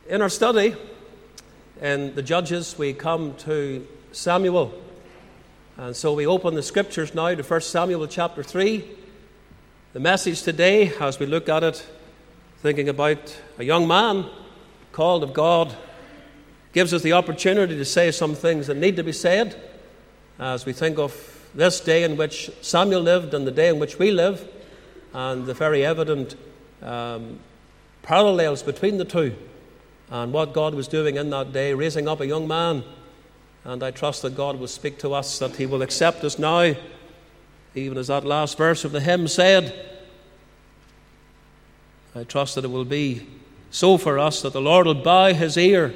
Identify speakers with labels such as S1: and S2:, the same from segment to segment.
S1: In our study in the Judges, we come to Samuel. And so we open the Scriptures now to 1 Samuel chapter 3. The message today, as we look at it, thinking about a young man called of God, gives us the opportunity to say some things that need to be said as we think of this day in which Samuel lived and the day in which we live, and the very evident parallels between the two, and what God was doing in that day, raising up a young man. And I trust that God will speak to us, that He will accept us now, even as that last verse of the hymn said. I trust that it will be so for us, that the Lord will bow His ear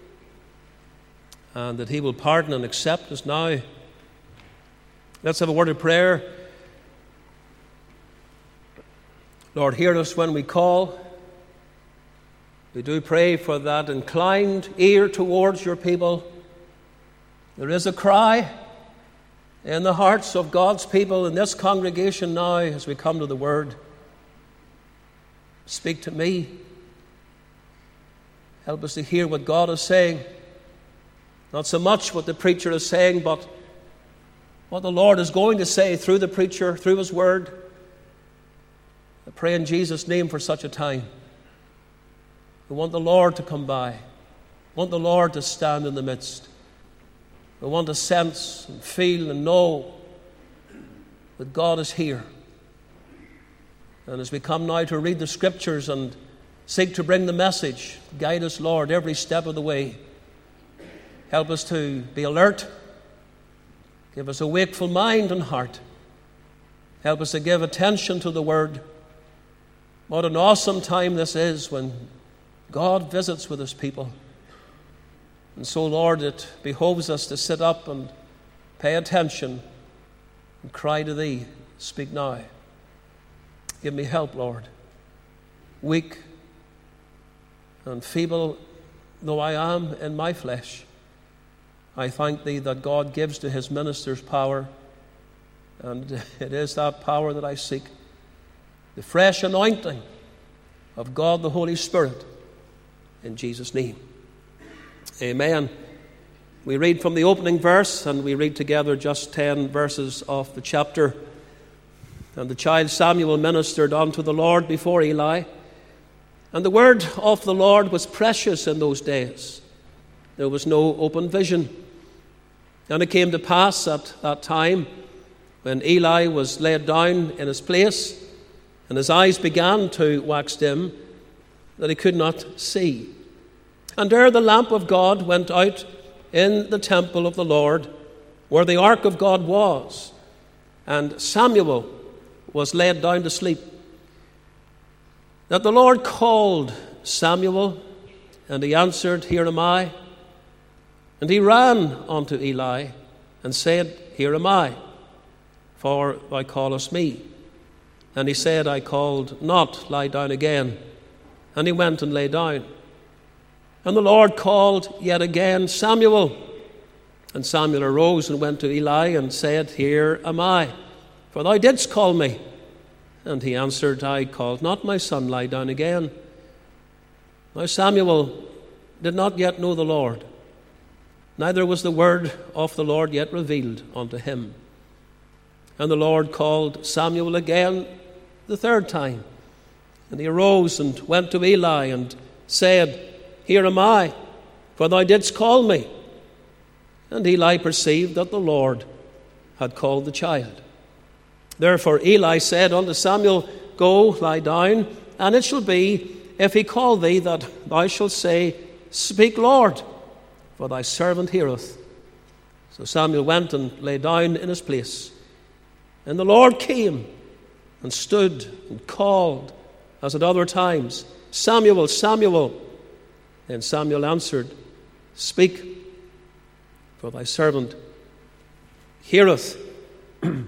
S1: and that He will pardon and accept us now. Let's have a word of prayer. Lord, hear us when we call. We do pray for that inclined ear towards your people. There is a cry in the hearts of God's people in this congregation now as we come to the Word. Speak to me. Help us to hear what God is saying. Not so much what the preacher is saying, but what the Lord is going to say through the preacher, through His Word. I pray in Jesus' name for such a time. We want the Lord to come by. We want the Lord to stand in the midst. We want to sense and feel and know that God is here. And as we come now to read the Scriptures and seek to bring the message, guide us, Lord, every step of the way. Help us to be alert. Give us a wakeful mind and heart. Help us to give attention to the Word. What an awesome time this is when God visits with His people. And so, Lord, it behoves us to sit up and pay attention and cry to Thee, speak now. Give me help, Lord. Weak and feeble though I am in my flesh, I thank Thee that God gives to His ministers power, and it is that power that I seek. The fresh anointing of God the Holy Spirit, in Jesus' name. Amen. We read from the opening verse, and we read together just 10 verses of the chapter. And the child Samuel ministered unto the Lord before Eli. And the word of the Lord was precious in those days. There was no open vision. And it came to pass at that time, when Eli was laid down in his place, and his eyes began to wax dim, that he could not see. And ere the lamp of God went out in the temple of the Lord, where the ark of God was, and Samuel was laid down to sleep, that the Lord called Samuel, and he answered, Here am I. And he ran unto Eli, and said, Here am I, for thou callest me. And he said, I called not, lie down again. And he went and lay down. And the Lord called yet again, Samuel. And Samuel arose and went to Eli and said, Here am I, for thou didst call me. And he answered, I called not, my son, lie down again. Now Samuel did not yet know the Lord, neither was the word of the Lord yet revealed unto him. And the Lord called Samuel again the third time. And he arose and went to Eli and said, Here am I, for thou didst call me. And Eli perceived that the Lord had called the child. Therefore Eli said unto Samuel, Go, lie down, and it shall be, if he call thee, that thou shalt say, Speak, Lord, for thy servant heareth. So Samuel went and lay down in his place. And the Lord came and stood and called, as at other times, Samuel, Samuel. And Samuel answered, Speak, for thy servant heareth. It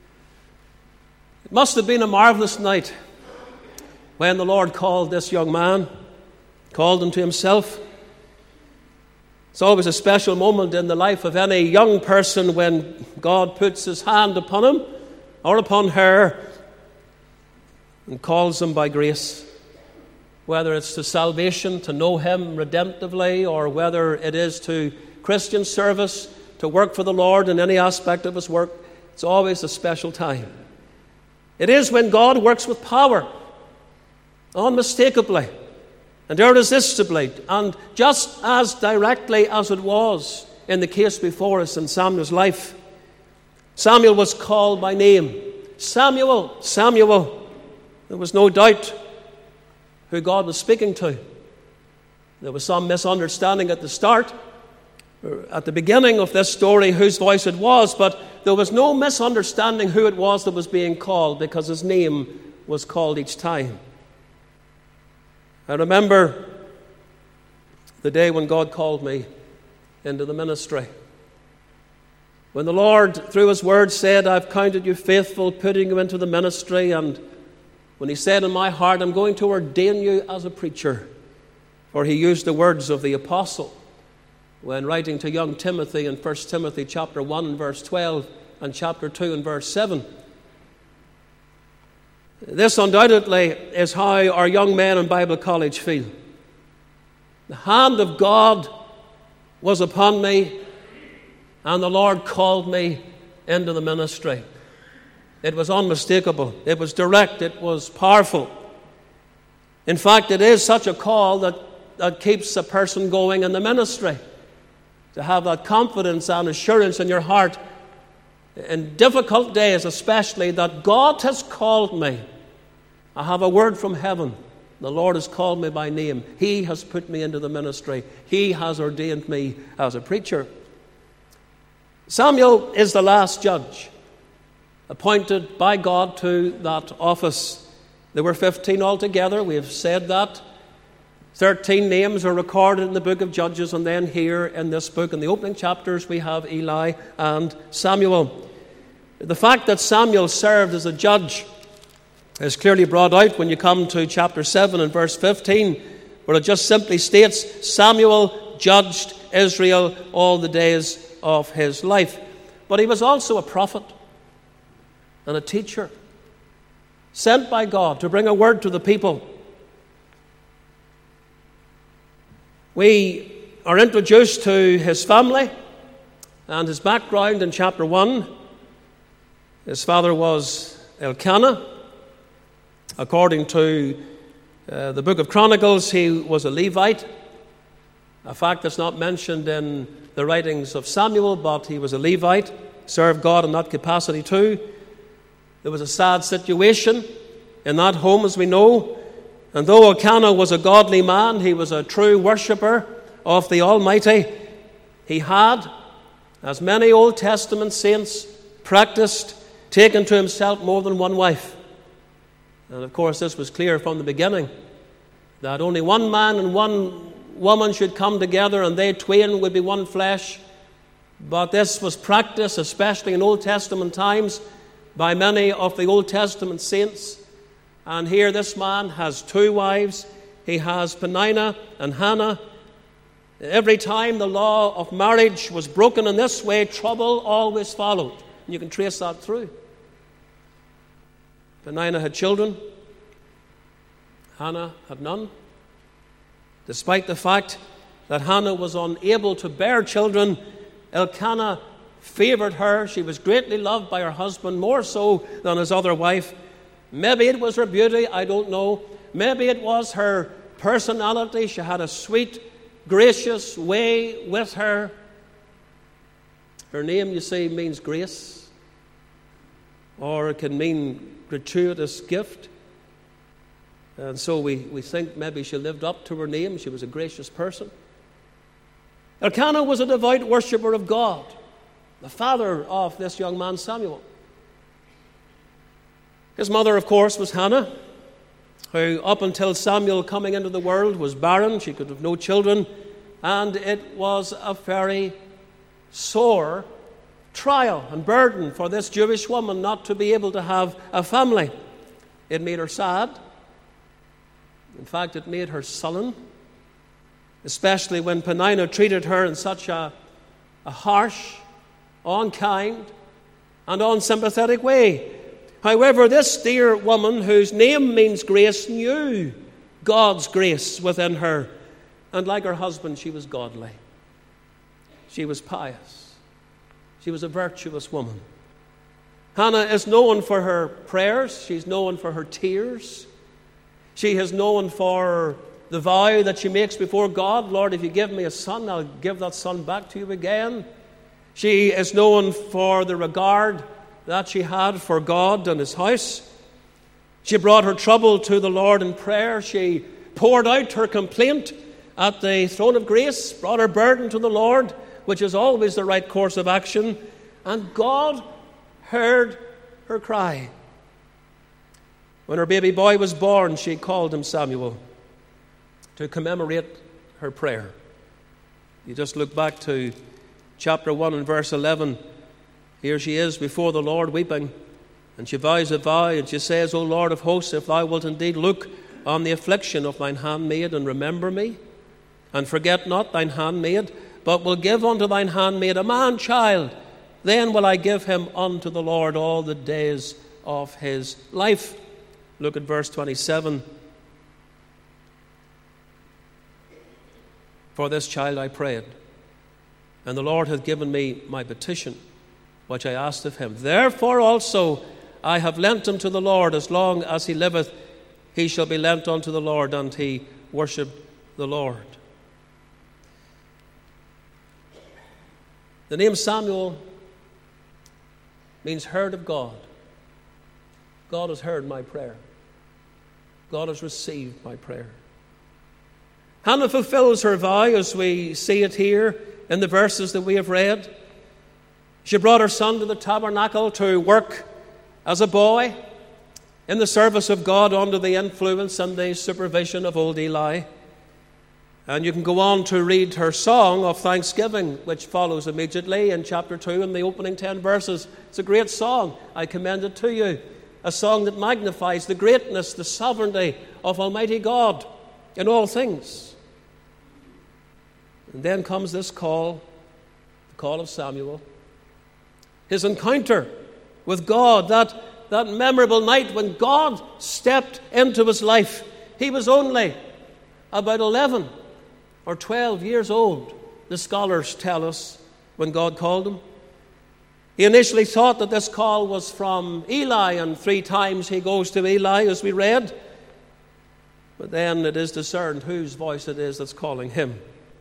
S1: must have been a marvelous night when the Lord called this young man, called him to Himself. It's always a special moment in the life of any young person when God puts His hand upon him or upon her and calls them by grace. whether it's to salvation, to know Him redemptively, or whether it is to Christian service, to work for the Lord in any aspect of His work, it's always a special time. It is when God works with power, unmistakably and irresistibly, and just as directly as it was in the case before us in Samuel's life. Samuel was called by name. Samuel, Samuel. There was no doubt who God was speaking to. There was some misunderstanding at the start, at the beginning of this story, whose voice it was, but there was no misunderstanding who it was that was being called, because his name was called each time. I remember the day when God called me into the ministry. When the Lord, through His word, said, I've counted you faithful, putting you into the ministry, and when He said in my heart, I'm going to ordain you as a preacher, for He used the words of the apostle when writing to young Timothy in 1 Timothy chapter 1, verse 12, and chapter 2 and verse 7. This undoubtedly is how our young men in Bible college feel. The hand of God was upon me, and the Lord called me into the ministry. It was unmistakable. It was direct. It was powerful. In fact, it is such a call that keeps a person going in the ministry. To have that confidence and assurance in your heart in difficult days especially, that God has called me. I have a word from heaven. The Lord has called me by name. He has put me into the ministry. He has ordained me as a preacher. Samuel is the last judge appointed by God to that office. There were 15 altogether. We have said that. 13 names are recorded in the book of Judges, and then here in this book, in the opening chapters, we have Eli and Samuel. The fact that Samuel served as a judge is clearly brought out when you come to chapter 7 and verse 15, where it just simply states, Samuel judged Israel all the days of his life. But he was also a prophet and a teacher, sent by God to bring a word to the people. We are introduced to his family and his background in chapter 1. His father was Elkanah. According to the book of Chronicles, he was a Levite, a fact that's not mentioned in the writings of Samuel, but he was a Levite, served God in that capacity too. There was a sad situation in that home, as we know. And though Elkanah was a godly man, he was a true worshipper of the Almighty. He had, as many Old Testament saints practiced, taken to himself more than one wife. And of course, this was clear from the beginning, that only one man and one woman should come together, and they twain would be one flesh. But this was practiced, especially in Old Testament times, by many of the Old Testament saints. And here this man has two wives. He has Peninnah and Hannah. Every time the law of marriage was broken in this way, trouble always followed. And you can trace that through. Peninnah had children. Hannah had none. Despite the fact that Hannah was unable to bear children, Elkanah favored her. She was greatly loved by her husband, more so than his other wife. Maybe it was her beauty, I don't know. Maybe it was her personality. She had a sweet, gracious way with her. Her name, you see, means grace, or it can mean gratuitous gift. And so we think maybe she lived up to her name. She was a gracious person. Elkanah was a devout worshipper of God, the father of this young man Samuel. His mother, of course, was Hannah, who up until Samuel coming into the world was barren. She could have no children, and it was a very sore trial and burden for this Jewish woman not to be able to have a family. It made her sad. In fact, it made her sullen, especially when Peninnah treated her in such a harsh, unkind, and unsympathetic way. However, this dear woman, whose name means grace, knew God's grace within her. And like her husband, she was godly. She was pious. She was a virtuous woman. Hannah is known for her prayers. She's known for her tears. She is known for the vow that she makes before God. Lord, if you give me a son, I'll give that son back to you again. She is known for the regard that she had for God and his house. She brought her trouble to the Lord in prayer. She poured out her complaint at the throne of grace, brought her burden to the Lord, which is always the right course of action. And God heard her cry. When her baby boy was born, she called him Samuel to commemorate her prayer. You just look back to chapter 1 and verse 11. Here she is before the Lord weeping, and she vows a vow, and she says, O Lord of hosts, if thou wilt indeed look on the affliction of thine handmaid, and remember me, and forget not thine handmaid, but will give unto thine handmaid a man-child, then will I give him unto the Lord all the days of his life. Look at verse 27. For this child I prayed, and the Lord hath given me my petition, which I asked of him. Therefore also I have lent him to the Lord. As long as he liveth, he shall be lent unto the Lord. And he worshipped the Lord. The name Samuel means heard of God. God has heard my prayer. God has received my prayer. Hannah fulfills her vow as we see it here in the verses that we have read. She brought her son to the tabernacle to work as a boy in the service of God under the influence and the supervision of old Eli. And you can go on to read her song of thanksgiving, which follows immediately in chapter 2 in the opening 10 verses. It's a great song. I commend it to you. A song that magnifies the greatness, the sovereignty of Almighty God in all things. And then comes this call, the call of Samuel. His encounter with God, that memorable night when God stepped into his life. He was only about 11 or 12 years old, the scholars tell us, when God called him. He initially thought that this call was from Eli, and 3 times he goes to Eli, as we read. But then it is discerned whose voice it is that's calling him.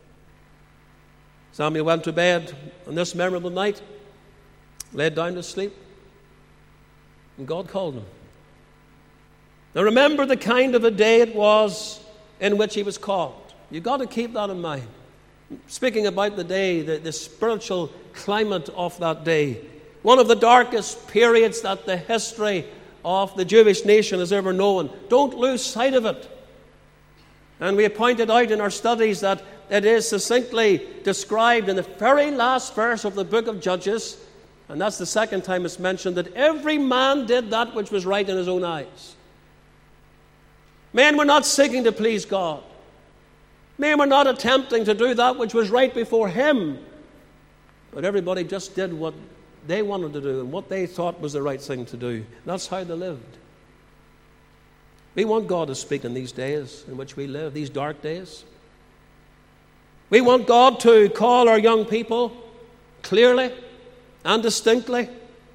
S1: Samuel went to bed on this memorable night, laid down to sleep, and God called him. Now remember the kind of a day it was in which he was called. You've got to keep that in mind. Speaking about the day, the spiritual climate of that day, one of the darkest periods that the history of the Jewish nation has ever known. Don't lose sight of it. And we have pointed out in our studies that it is succinctly described in the very last verse of the book of Judges, and that's the second time it's mentioned, that every man did that which was right in his own eyes. Men were not seeking to please God. Men were not attempting to do that which was right before him. But everybody just did what they wanted to do and what they thought was the right thing to do. That's how they lived. We want God to speak in these days in which we live, these dark days. We want God to call our young people clearly and distinctly.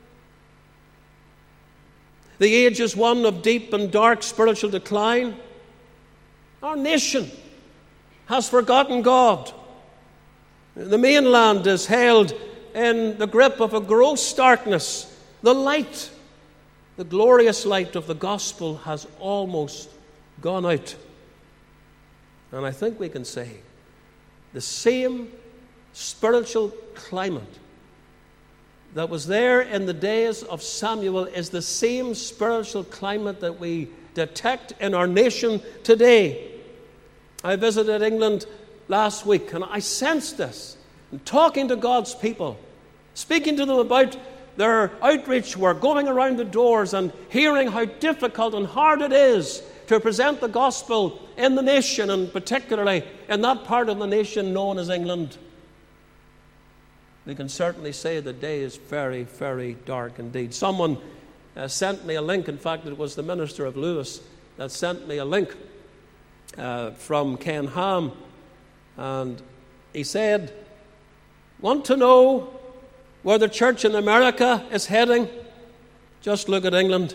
S1: The age is one of deep and dark spiritual decline. Our nation has forgotten God. The mainland is held in the grip of a gross darkness. The light, the glorious light of the gospel has almost gone out. And I think we can say the same spiritual climate that was there in the days of Samuel is the same spiritual climate that we detect in our nation today. I visited England last week, and I sensed this. And talking to God's people, speaking to them about their outreach work, going around the doors and hearing how difficult and hard it is to present the gospel in the nation, and particularly in that part of the nation known as England. We can certainly say the day is very, very dark indeed. Someone sent me a link. In fact, it was the minister of Lewis that sent me a link from Ken Ham, and he said, "Want to know where the church in America is heading? Just look at England.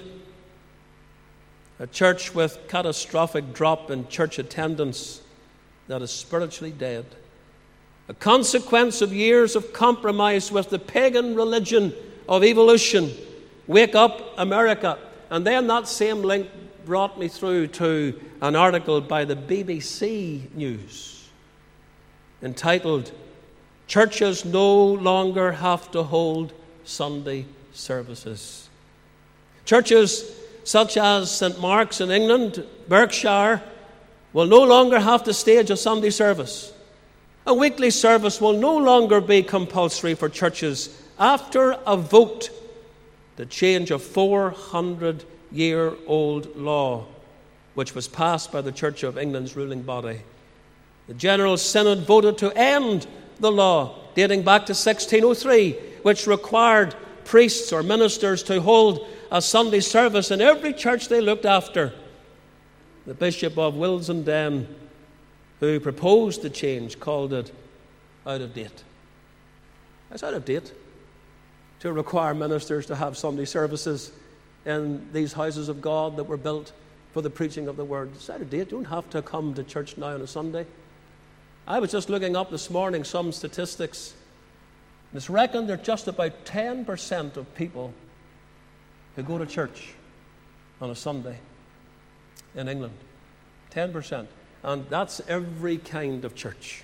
S1: A church with catastrophic drop in church attendance that is spiritually dead. A consequence of years of compromise with the pagan religion of evolution. Wake up, America." And then that same link brought me through to an article by the BBC News entitled, "Churches No Longer Have to Hold Sunday Services." Churches such as St. Mark's in England, Berkshire, will no longer have to stage a Sunday service. A weekly service will no longer be compulsory for churches after a vote to change a 400-year-old law which was passed by the Church of England's ruling body. The General Synod voted to end the law dating back to 1603, which required priests or ministers to hold a Sunday service in every church they looked after. The Bishop of Willesden, who proposed the change, called it out of date. It's out of date to require ministers to have Sunday services in these houses of God that were built for the preaching of the Word. It's out of date. You don't have to come to church now on a Sunday. I was just looking up this morning some statistics. It's reckoned that just about 10% of people who go to church on a Sunday in England. 10%. And that's every kind of church.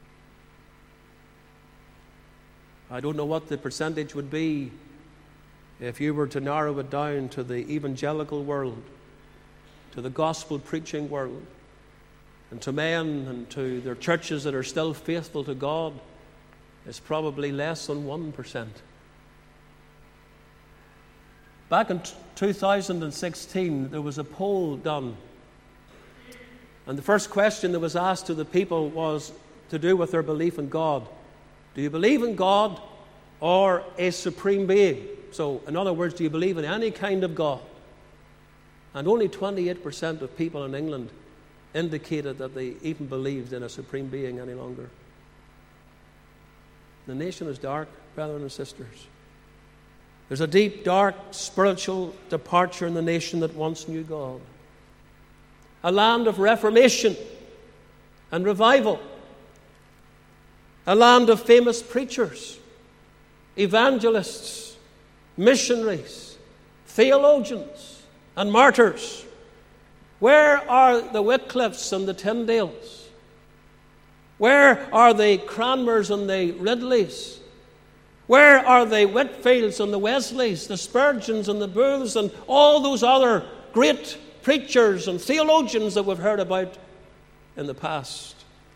S1: I don't know what the percentage would be if you were to narrow it down to the evangelical world, to the gospel preaching world, and to men and to their churches that are still faithful to God. It's probably less than 1%. Back in 2016, there was a poll done. And the first question that was asked to the people was to do with their belief in God. Do you believe in God or a supreme being? So, in other words, do you believe in any kind of God? And only 28% of people in England indicated that they even believed in a supreme being any longer. The nation is dark, brothers and sisters. There's a deep, dark spiritual departure in the nation that once knew God. A land of reformation and revival. A land of famous preachers, evangelists, missionaries, theologians, and martyrs. Where are the Wycliffes and the Tyndales? Where are the Cranmers and the Ridleys? Where are the Whitfields and the Wesleys, the Spurgeons and the Booths, and all those other great preachers and theologians that we've heard about in the past?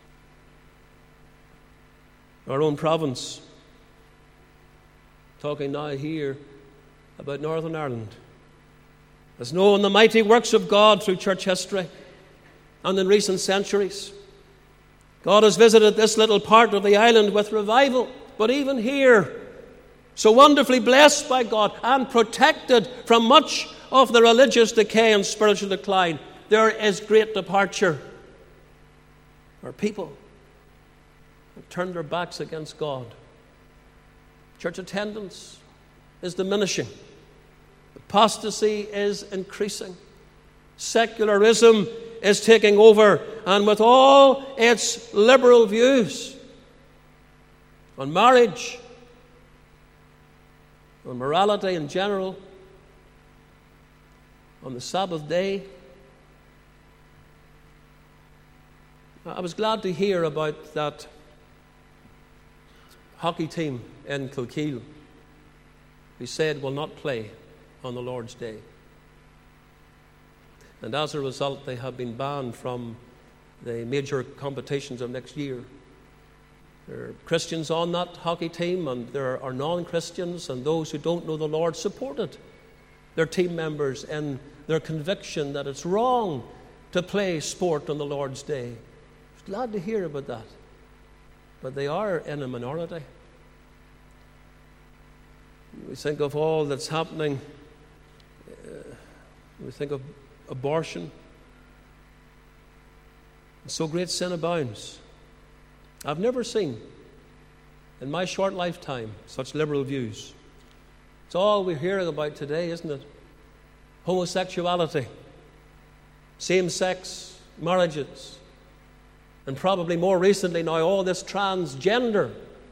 S1: Our own province, talking now here about Northern Ireland, has known the mighty works of God through church history and in recent centuries. God has visited this little part of the island with revival, but even here, so wonderfully blessed by God and protected from much of the religious decay and spiritual decline, there is great departure. Our people have turned their backs against God. Church attendance is diminishing. Apostasy is increasing. Secularism is taking over, and with all its liberal views on marriage, on morality in general, on the Sabbath day. I was glad to hear about that hockey team in Kilkeel who said will not play on the Lord's Day. And as a result, they have been banned from the major competitions of next year. There are Christians on that hockey team, and there are non-Christians, and those who don't know the Lord supported their team members in their conviction that it's wrong to play sport on the Lord's Day. I was glad to hear about that. But they are in a minority. We think of all that's happening. We think of abortion. And so great sin abounds. I've never seen, in my short lifetime, such liberal views. It's all we're hearing about today, isn't it? Homosexuality, same-sex marriages, and probably more recently now all this transgender.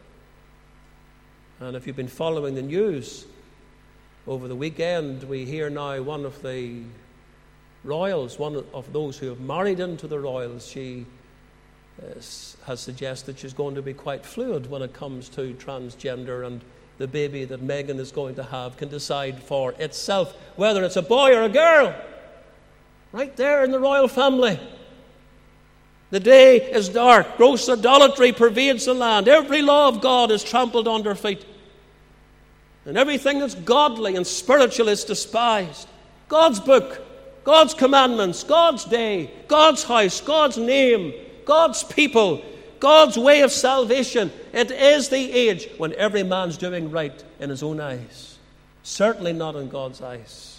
S1: And if you've been following the news over the weekend, we hear now one of the royals, one of those who have married into the royals, she has suggested she's going to be quite fluid when it comes to transgender, and the baby that Meghan is going to have can decide for itself whether it's a boy or a girl. Right there in the royal family. The day is dark. Gross idolatry pervades the land. Every law of God is trampled under feet. And everything that's godly and spiritual is despised. God's book, God's commandments, God's day, God's house, God's name, God's people, God's way of salvation. It is the age when every man's doing right in his own eyes. Certainly not in God's eyes.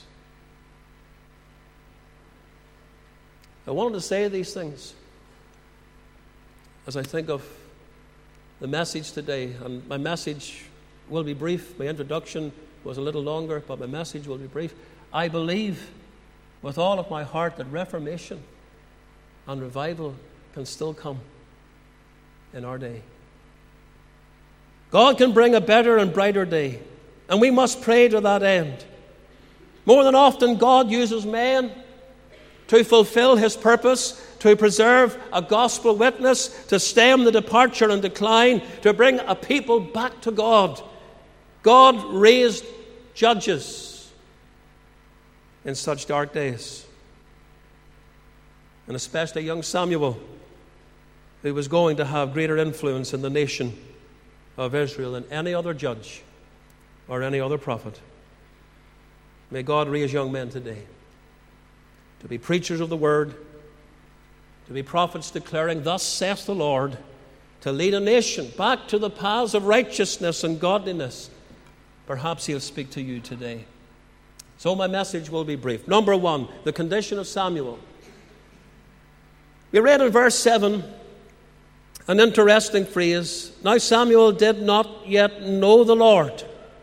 S1: I wanted to say these things as I think of the message today. And my message will be brief. My introduction was a little longer, but my message will be brief. I believe with all of my heart that reformation and revival can still come in our day. God can bring a better and brighter day, and we must pray to that end. More than often, God uses men to fulfill his purpose, to preserve a gospel witness, to stem the departure and decline, to bring a people back to God. God raised judges in such dark days, and especially young Samuel, who was going to have greater influence in the nation of Israel than any other judge or any other prophet. May God raise young men today to be preachers of the word, to be prophets declaring, "Thus saith the Lord," to lead a nation back to the paths of righteousness and godliness. Perhaps he'll speak to you today. So my message will be brief. Number one, the condition of Samuel. We read in verse 7 an interesting phrase. Now Samuel did not yet know the Lord,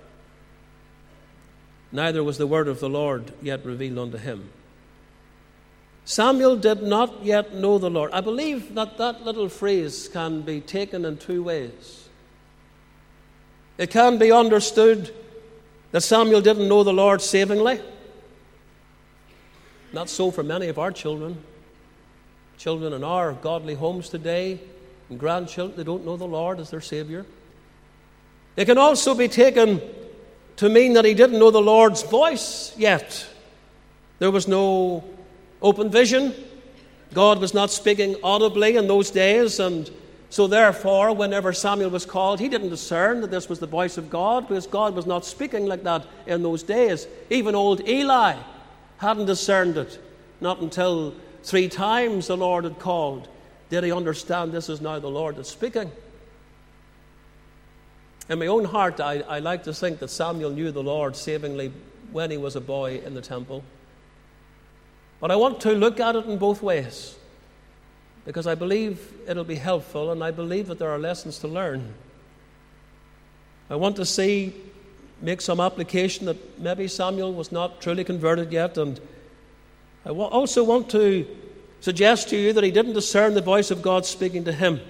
S1: neither was the word of the Lord yet revealed unto him. Samuel did not yet know the Lord. I believe that that little phrase can be taken in two ways. It can be understood that Samuel didn't know the Lord savingly. Not so for many of our children. Children in our godly homes today and grandchildren, they don't know the Lord as their Savior. It can also be taken to mean that he didn't know the Lord's voice yet. There was no open vision. God was not speaking audibly in those days, and so therefore, whenever Samuel was called, he didn't discern that this was the voice of God, because God was not speaking like that in those days. Even old Eli hadn't discerned it. Not until 3 times the Lord had called did he understand this is now the Lord that's speaking. In my own heart, I like to think that Samuel knew the Lord savingly when he was a boy in the temple. But I want to look at it in both ways, because I believe it'll be helpful, and I believe that there are lessons to learn. I want to make some application that maybe Samuel was not truly converted yet, and I also want to suggest to you that he didn't discern the voice of God speaking to him.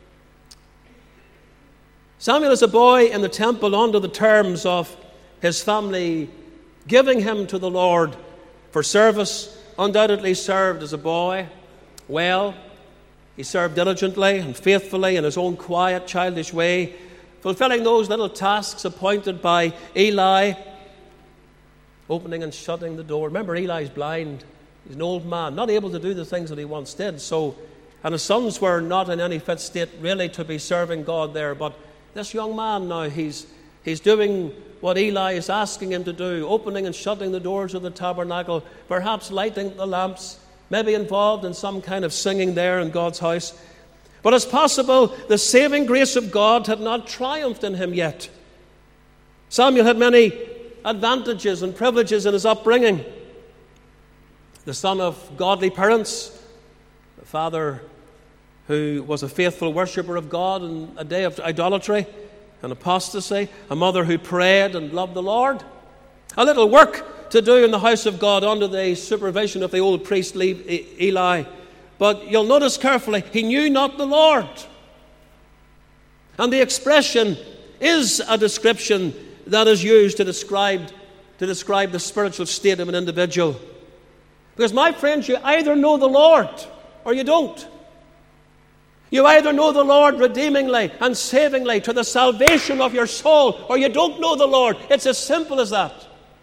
S1: Samuel is a boy in the temple under the terms of his family giving him to the Lord for service. Undoubtedly served as a boy well. He served diligently and faithfully in his own quiet, childish way, fulfilling those little tasks appointed by Eli, opening and shutting the door. Remember, Eli's blind. He's an old man, not able to do the things that he once did. And his sons were not in any fit state really to be serving God there. But this young man now, he's doing what Eli is asking him to do, opening and shutting the doors of the tabernacle, perhaps lighting the lamps, maybe involved in some kind of singing there in God's house. But it's possible the saving grace of God had not triumphed in him yet. Samuel had many advantages and privileges in his upbringing. The son of godly parents, the father who was a faithful worshipper of God in a day of idolatry and apostasy, a mother who prayed and loved the Lord. A little work to do in the house of God under the supervision of the old priest Eli. But you'll notice carefully, he knew not the Lord. And the expression is a description that is used to describe the spiritual state of an individual. Because, my friends, you either know the Lord or you don't. You either know the Lord redeemingly and savingly to the salvation of your soul, or you don't know the Lord. It's as simple as that.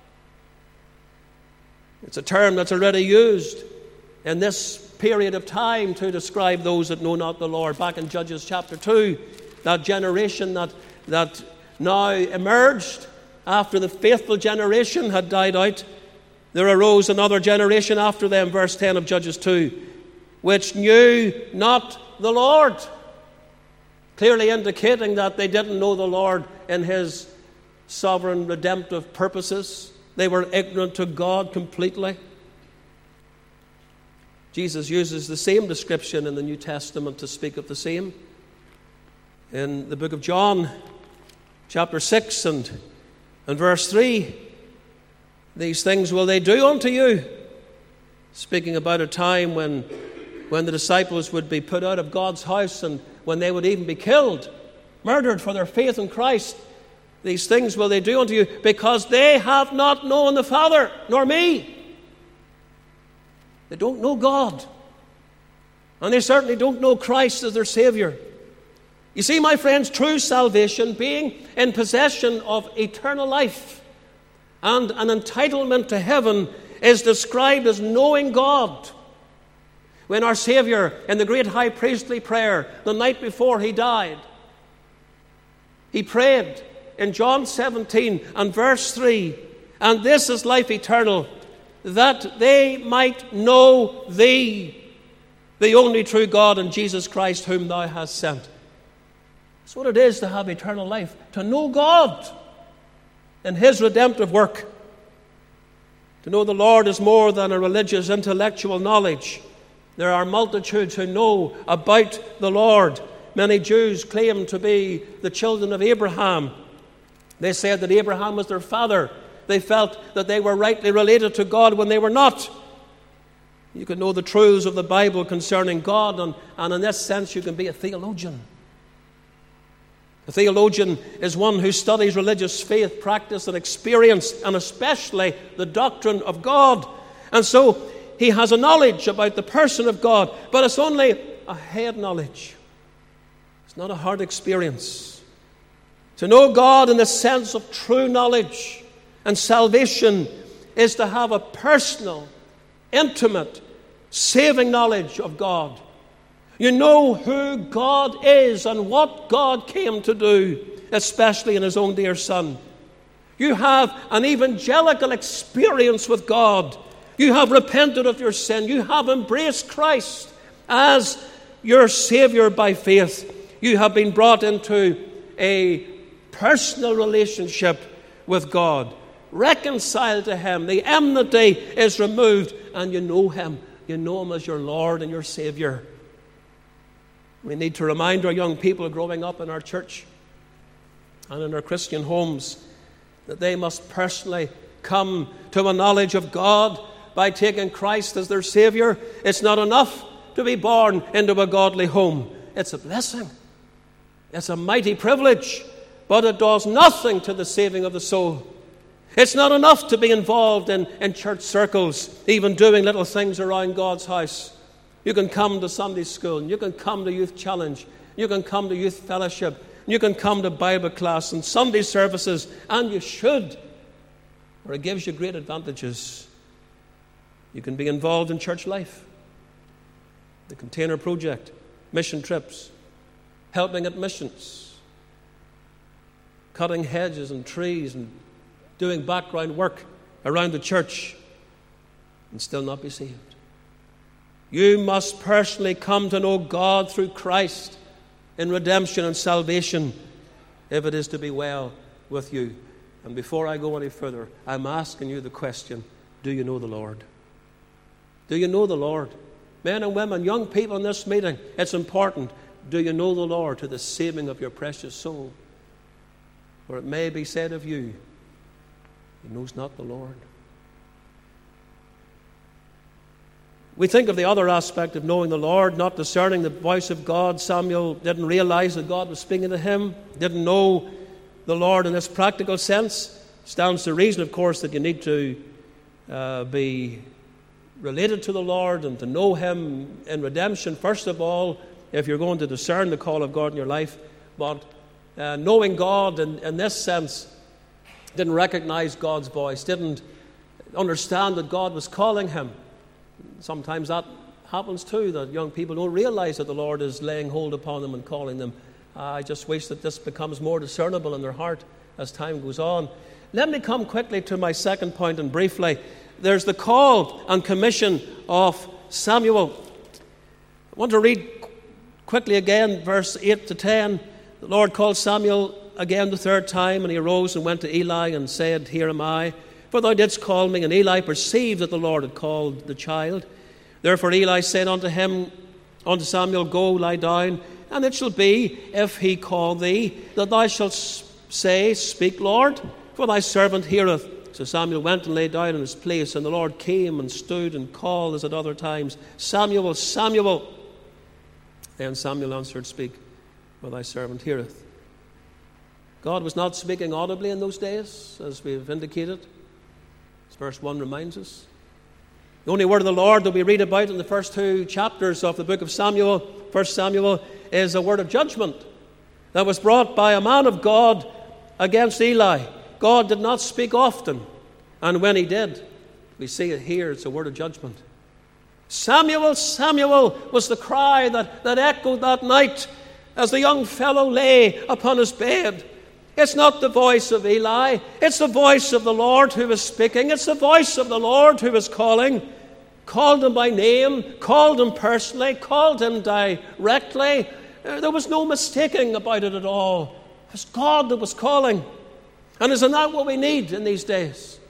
S1: It's a term that's already used in this period of time to describe those that know not the Lord. Back in Judges chapter 2, that generation that now emerged after the faithful generation had died out, there arose another generation after them, verse 10 of Judges 2, which knew not the Lord, clearly indicating that they didn't know the Lord in His sovereign redemptive purposes. They were ignorant to God completely. Jesus uses the same description in the New Testament to speak of the same. In the book of John, chapter 6 and verse 3, these things will they do unto you, speaking about a time when the disciples would be put out of God's house and when they would even be killed, murdered for their faith in Christ. These things will they do unto you because they have not known the Father, nor me. They don't know God. And they certainly don't know Christ as their Savior. You see, my friends, true salvation, being in possession of eternal life and an entitlement to heaven, is described as knowing God. When our Savior, in the great high priestly prayer, the night before He died, He prayed in John 17 and verse 3, and this is life eternal, that they might know Thee, the only true God, and Jesus Christ, whom Thou hast sent. That's what it is to have eternal life, to know God in His redemptive work. To know the Lord is more than a religious, intellectual knowledge. There are multitudes who know about the Lord. Many Jews claim to be the children of Abraham. They said that Abraham was their father. They felt that they were rightly related to God when they were not. You can know the truths of the Bible concerning God, and in this sense you can be a theologian. A theologian is one who studies religious faith, practice, and experience, and especially the doctrine of God. And so he has a knowledge about the person of God, but it's only a head knowledge. It's not a heart experience. To know God in the sense of true knowledge and salvation is to have a personal, intimate, saving knowledge of God. You know who God is and what God came to do, especially in His own dear Son. You have an evangelical experience with God. You have repented of your sin. You have embraced Christ as your Savior by faith. You have been brought into a personal relationship with God, reconciled to Him. The enmity is removed, and you know Him. You know Him as your Lord and your Savior. We need to remind our young people growing up in our church and in our Christian homes that they must personally come to a knowledge of God by taking Christ as their Savior. It's not enough to be born into a godly home. It's a blessing. It's a mighty privilege, but it does nothing to the saving of the soul. It's not enough to be involved in church circles, even doing little things around God's house. You can come to Sunday school, and you can come to Youth Challenge, you can come to Youth Fellowship, you can come to Bible class and Sunday services, and you should, for it gives you great advantages. You can be involved in church life, the Container Project, mission trips, helping at missions, cutting hedges and trees and doing background work around the church, and still not be saved. You must personally come to know God through Christ in redemption and salvation if it is to be well with you. And before I go any further, I'm asking you the question, do you know the Lord? Do you know the Lord? Men and women, young people in this meeting, it's important. Do you know the Lord to the saving of your precious soul? For it may be said of you, he knows not the Lord. We think of the other aspect of knowing the Lord, not discerning the voice of God. Samuel didn't realize that God was speaking to him, didn't know the Lord in this practical sense. Stands to reason, of course, that you need to be related to the Lord and to know him in redemption, first of all, if you're going to discern the call of God in your life. But knowing God in this sense, didn't recognize God's voice, didn't understand that God was calling him. Sometimes that happens too, that young people don't realize that the Lord is laying hold upon them and calling them. I just wish that this becomes more discernible in their heart as time goes on. Let me come quickly to my second point, and briefly. There's the call and commission of Samuel. I want to read quickly again, verse 8 to 10. The Lord called Samuel again the third time, and he arose and went to Eli and said, Here am I, for thou didst call me. And Eli perceived that the Lord had called the child. Therefore Eli said unto Samuel, Go, lie down, and it shall be, if he call thee, that thou shalt say, Speak, Lord, for thy servant heareth. So Samuel went and lay down in his place, and the Lord came and stood and called as at other times, Samuel, Samuel. Then Samuel answered, Speak, for thy servant heareth. God was not speaking audibly in those days, as we've indicated, as verse 1 reminds us. The only word of the Lord that we read about in the first two chapters of the book of Samuel, 1 Samuel, is a word of judgment that was brought by a man of God against Eli. God did not speak often, and when he did, we see it here, it's a word of judgment. Samuel, Samuel was the cry that echoed that night as the young fellow lay upon his bed. It's not the voice of Eli, it's the voice of the Lord who is speaking. It's the voice of the Lord who is calling. Called him by name, called him personally, called him directly. There was no mistaking about it at all. It was God that was calling. And isn't that what we need in these days?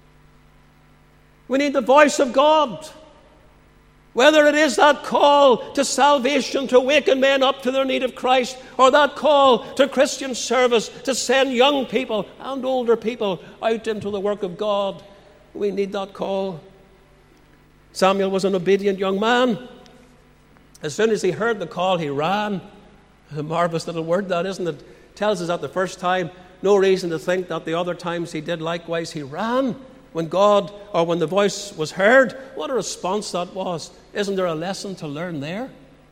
S1: We need the voice of God. Whether it is that call to salvation, to awaken men up to their need of Christ, or that call to Christian service, to send young people and older people out into the work of God, we need that call. Samuel was an obedient young man. As soon as he heard the call, he ran. A marvelous little word that, isn't it? Tells us that the first time, no reason to think that the other times he did likewise. He ran when God, or when the voice was heard. What a response that was. Isn't there a lesson to learn there?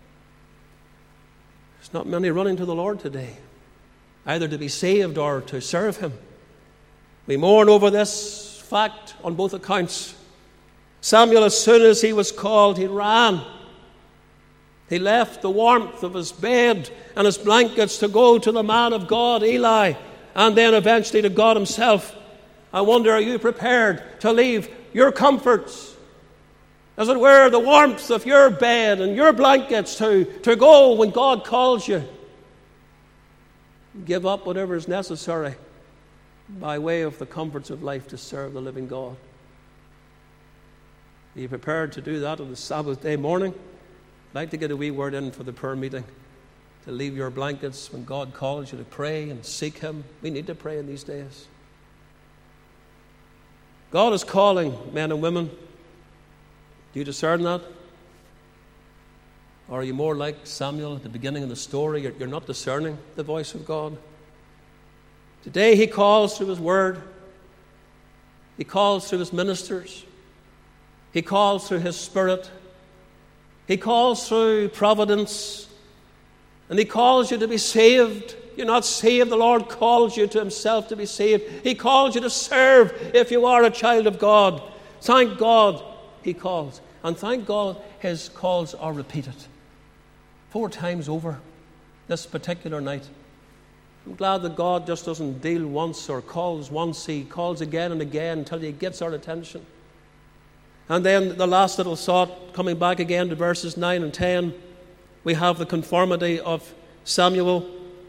S1: There's not many running to the Lord today, either to be saved or to serve him. We mourn over this fact on both accounts. Samuel, as soon as he was called, he ran. He left the warmth of his bed and his blankets to go to the man of God, Eli, and then eventually to God himself. I wonder, are you prepared to leave your comforts, as it were, the warmth of your bed and your blankets to go when God calls you? Give up whatever is necessary by way of the comforts of life to serve the living God. Are you prepared to do that on the Sabbath day morning? I'd like to get a wee word in for the prayer meeting, to leave your blankets when God calls you to pray and seek him. We need to pray in these days. God is calling men and women. Do you discern that? Or are you more like Samuel at the beginning of the story? You're not discerning the voice of God. Today he calls through his word. He calls through his ministers. He calls through his Spirit. He calls through providence. And he calls you to be saved. You're not saved. The Lord calls you to himself to be saved. He calls you to serve if you are a child of God. Thank God he calls. And thank God his calls are repeated 4 times over this particular night. I'm glad that God just doesn't deal once or calls once. He calls again and again until he gets our attention. And then the last little thought, coming back again to verses 9 and 10, we have the conformity of Samuel.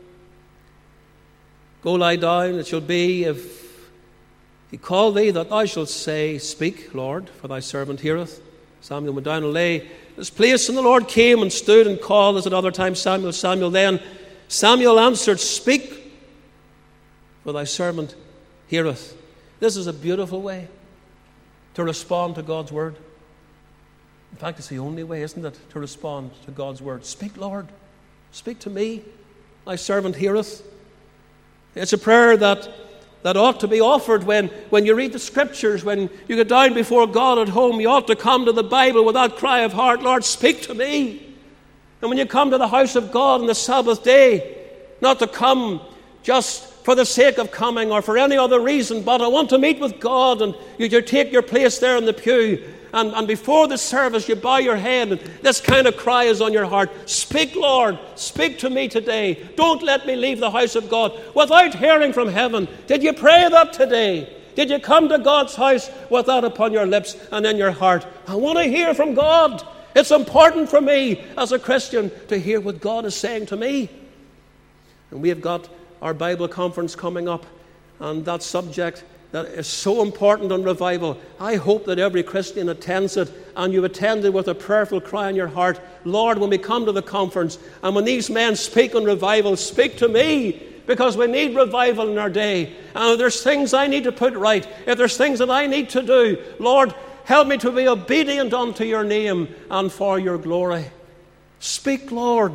S1: Go lie down, it shall be, if he call thee, that thou shalt say, Speak, Lord, for thy servant heareth. Samuel went down and lay his place, and the Lord came and stood and called as at other times, Samuel, Samuel. Then Samuel answered, Speak, for thy servant heareth. This is a beautiful way to respond to God's word. In fact, it's the only way, isn't it, to respond to God's word. Speak, Lord. Speak to me. Thy servant heareth. It's a prayer that ought to be offered when you read the Scriptures, when you get down before God at home. You ought to come to the Bible with that cry of heart, Lord, speak to me. And when you come to the house of God on the Sabbath day, not to come just for the sake of coming or for any other reason, but I want to meet with God, and you take your place there in the pew, and before the service you bow your head, and this kind of cry is on your heart. Speak, Lord, speak to me today. Don't let me leave the house of God without hearing from heaven. Did you pray that today? Did you come to God's house with that upon your lips and in your heart? I want to hear from God. It's important for me as a Christian to hear what God is saying to me. And we have got our Bible conference coming up, and that subject that is so important on revival. I hope that every Christian attends it, and you attend it with a prayerful cry in your heart. Lord, when we come to the conference, and when these men speak on revival, speak to me, because we need revival in our day. And if there's things I need to put right, if there's things that I need to do, Lord, help me to be obedient unto your name and for your glory. Speak, Lord,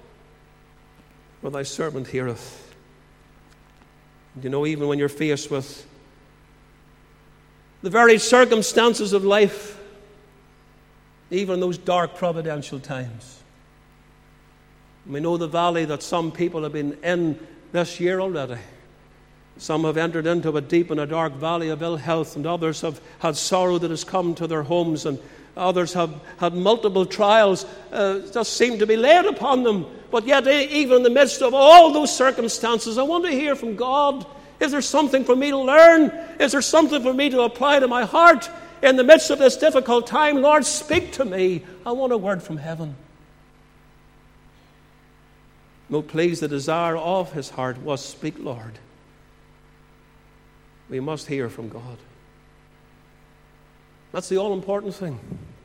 S1: for thy servant heareth. You know, even when you're faced with the very circumstances of life, even those dark providential times, we know the valley that some people have been in this year already. Some have entered into a deep and a dark valley of ill health, and others have had sorrow that has come to their homes, and others have had multiple trials just seem to be laid upon them. But yet, even in the midst of all those circumstances, I want to hear from God. Is there something for me to learn? Is there something for me to apply to my heart? In the midst of this difficult time, Lord, speak to me. I want a word from heaven. No, please, the desire of his heart was, speak, Lord. We must hear from God. That's the all-important thing.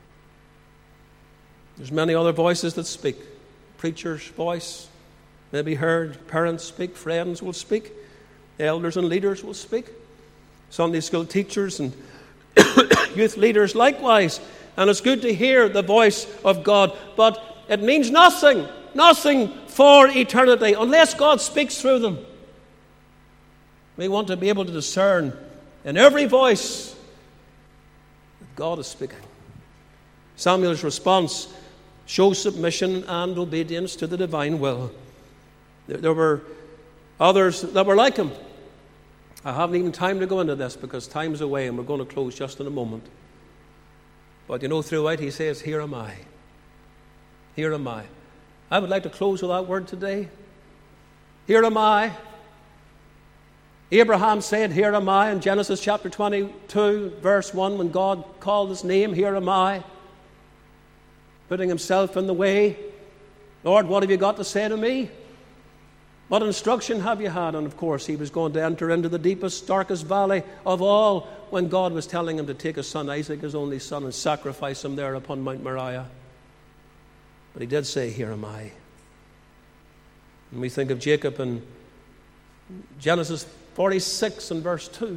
S1: There's many other voices that speak. Preacher's voice may be heard. Parents speak. Friends will speak. Elders and leaders will speak. Sunday school teachers and youth leaders likewise. And it's good to hear the voice of God. But it means nothing for eternity unless God speaks through them. We want to be able to discern in every voice that God is speaking. Samuel's response shows submission and obedience to the divine will. There were others that were like him. I haven't even time to go into this because time's away and we're going to close just in a moment. But you know, throughout he says, here am I. Here am I. I would like to close with that word today. Here am I. Abraham said, here am I, in Genesis chapter 22, verse 1, when God called his name, here am I, putting himself in the way. Lord, what have you got to say to me? What instruction have you had? And of course, he was going to enter into the deepest, darkest valley of all when God was telling him to take his son Isaac, his only son, and sacrifice him there upon Mount Moriah. But he did say, here am I. And we think of Jacob in Genesis 46 and verse 2.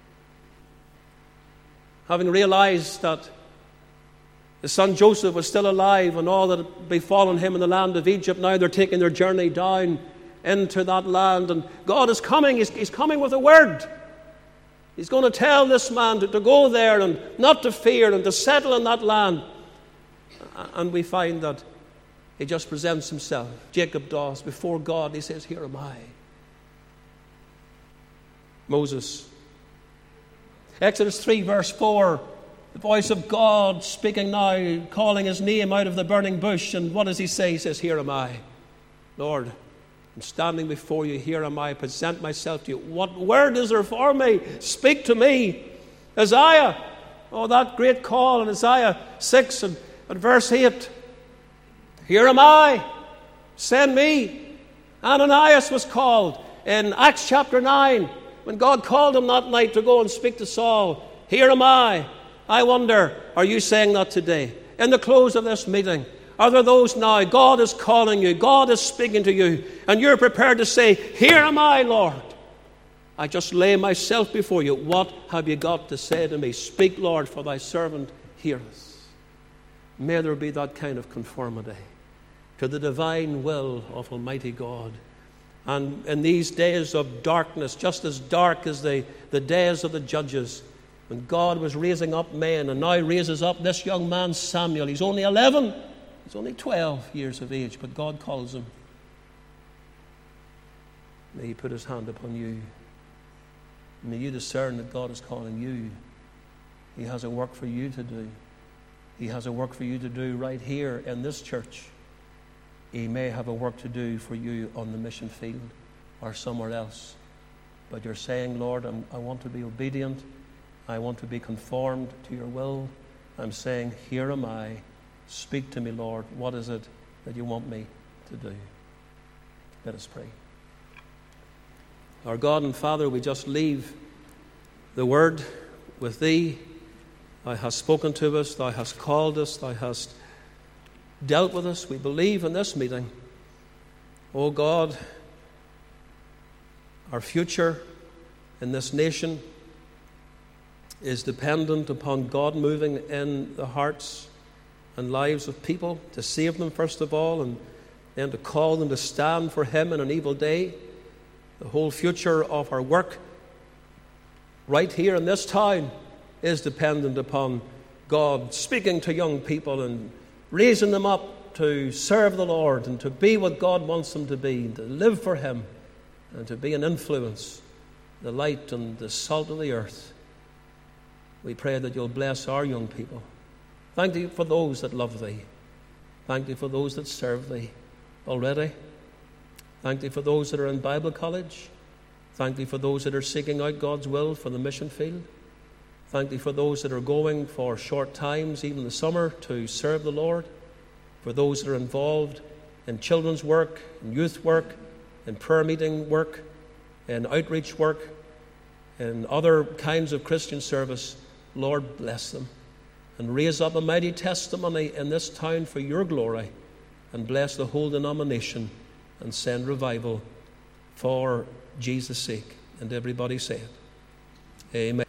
S1: Having realized that his son Joseph was still alive and all that had befallen him in the land of Egypt, now they're taking their journey down into that land. And God is coming. He's coming with a word. He's going to tell this man to go there and not to fear and to settle in that land. And we find that he just presents himself, Jacob does, before God. He says, here am I. Moses. Exodus 3 verse 4, the voice of God speaking now, calling his name out of the burning bush. And what does he say? He says, here am I. Lord, I'm standing before you. Here am I. Present myself to you. What word is there for me? Speak to me. Isaiah. Oh, that great call in Isaiah 6 and verse 8. Here am I. Send me. Ananias was called in Acts chapter 9 when God called him that night to go and speak to Saul. Here am I. I wonder, are you saying that today? in the close of this meeting? Are there those now, God is calling you, God is speaking to you, and you're prepared to say, here am I, Lord. I just lay myself before you. What have you got to say to me? Speak, Lord, for thy servant heareth. May there be that kind of conformity to the divine will of Almighty God. And in these days of darkness, just as dark as the days of the judges, when God was raising up men, and now raises up this young man Samuel. He's only 11. He's only 12 years of age, but God calls him. May he put his hand upon you. May you discern that God is calling you. He has a work for you to do. He has a work for you to do right here in this church. He may have a work to do for you on the mission field or somewhere else. But you're saying, Lord, I want to be obedient. I want to be conformed to your will. I'm saying, here am I. Speak to me, Lord. What is it that you want me to do? Let us pray. Our God and Father, we just leave the word with thee. Thou hast spoken to us. Thou hast called us. Thou hast dealt with us. We believe in this meeting. Oh God, our future in this nation is dependent upon God moving in the hearts and lives of people, to save them first of all, and then to call them to stand for him in an evil day. The whole future of our work right here in this town is dependent upon God speaking to young people and raising them up to serve the Lord and to be what God wants them to be, and to live for him and to be an influence, the light and the salt of the earth. We pray that you'll bless our young people. Thank thee for those that love thee. Thank thee for those that serve thee already. Thank thee for those that are in Bible college. Thank thee for those that are seeking out God's will for the mission field. Thank thee for those that are going for short times, even the summer, to serve the Lord. For those that are involved in children's work, in youth work, in prayer meeting work, in outreach work, in other kinds of Christian service. Lord, bless them. And raise up a mighty testimony in this town for your glory, and bless the whole denomination, and send revival for Jesus' sake. And everybody say it. Amen.